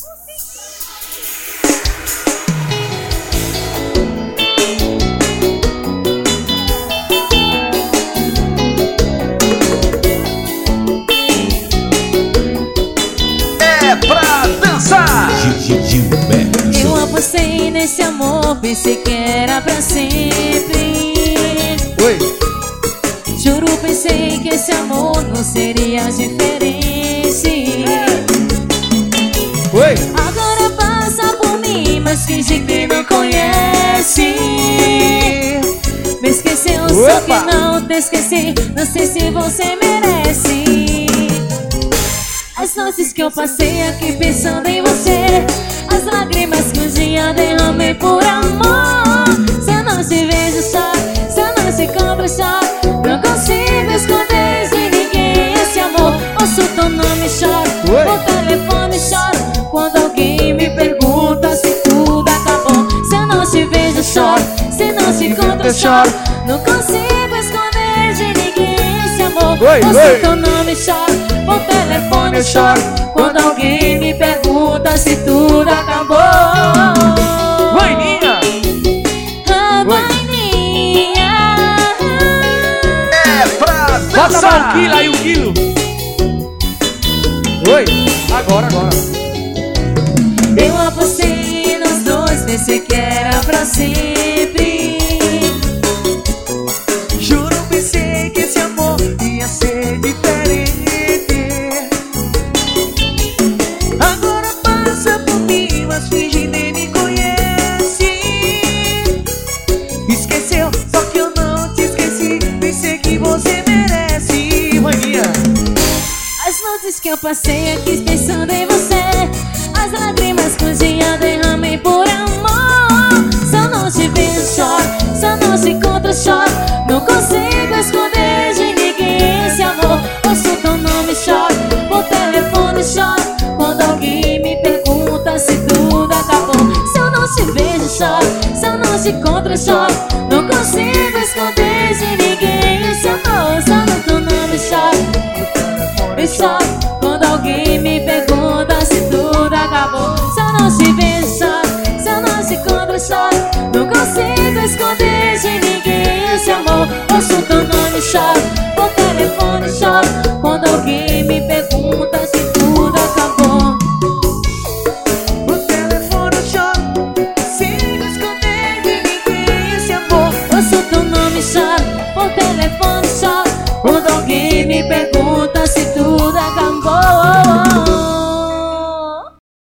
É pra dançar. Eu apostei nesse amor, pensei que era pra sempre. Oi. Juro, pensei que esse amor não seria diferente. Oi. Agora passa por mim, mas finge que não conhece. Me esqueceu, só que não te esqueci. Não sei se você merece. As noites que eu passei aqui pensando em você, as lágrimas que um dia derramei por amor. Se eu não te vejo só, se eu não te encontro só, não consigo esconder de ninguém esse amor. Ouço teu nome e choro, por telefone choro, quando alguém me pergunta se tudo acabou. Se eu não te vejo choro, se não te encontro choro, não consigo esconder de ninguém esse amor. Ouço teu nome e choro, por telefone eu choro, quando alguém me pergunta se tudo acabou. Vaininha. Ah, Vaininha. É pra Bota dançar. mais 1 quilo aí, 1 quilo. Oi. Agora. Eu apostei nos dois, pensei que era pra sempre. Juro, pensei que esse amor ia ser diferente. Agora passa por mim, mas finge nem me conhece. Esqueceu, só que eu não te esqueci. Pensei que você merece. Maninha. As noites que eu passei aqui pensando em você, as lágrimas que um dia derramei por amor. Se eu não te vejo choro, se eu não te encontro choro, não consigo esconder de ninguém esse amor. Ouço teu nome e choro, por telefone choro, quando alguém me pergunta se tudo acabou. Se eu não te vejo choro, se eu não te encontro choro, não consigo